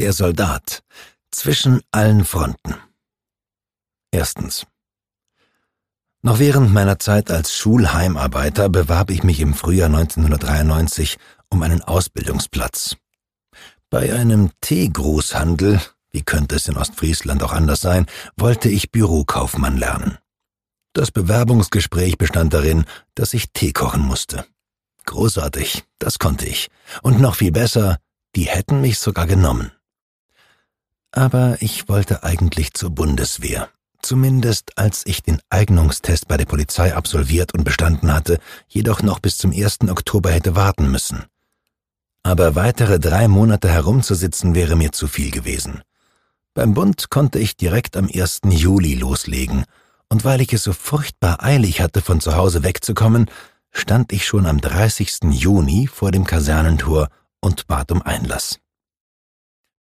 Der Soldat zwischen allen Fronten. Erstens. Noch während meiner Zeit als Schulheimarbeiter bewarb ich mich im Frühjahr 1993 um einen Ausbildungsplatz. Bei einem Teegroßhandel, wie könnte es in Ostfriesland auch anders sein, wollte ich Bürokaufmann lernen. Das Bewerbungsgespräch bestand darin, dass ich Tee kochen musste. Großartig, das konnte ich. Und noch viel besser, die hätten mich sogar genommen. Aber ich wollte eigentlich zur Bundeswehr. Zumindest als ich den Eignungstest bei der Polizei absolviert und bestanden hatte, jedoch noch bis zum 1. Oktober hätte warten müssen. Aber weitere 3 Monate herumzusitzen wäre mir zu viel gewesen. Beim Bund konnte ich direkt am 1. Juli loslegen, und weil ich es so furchtbar eilig hatte, von zu Hause wegzukommen, stand ich schon am 30. Juni vor dem Kasernentor und bat um Einlass.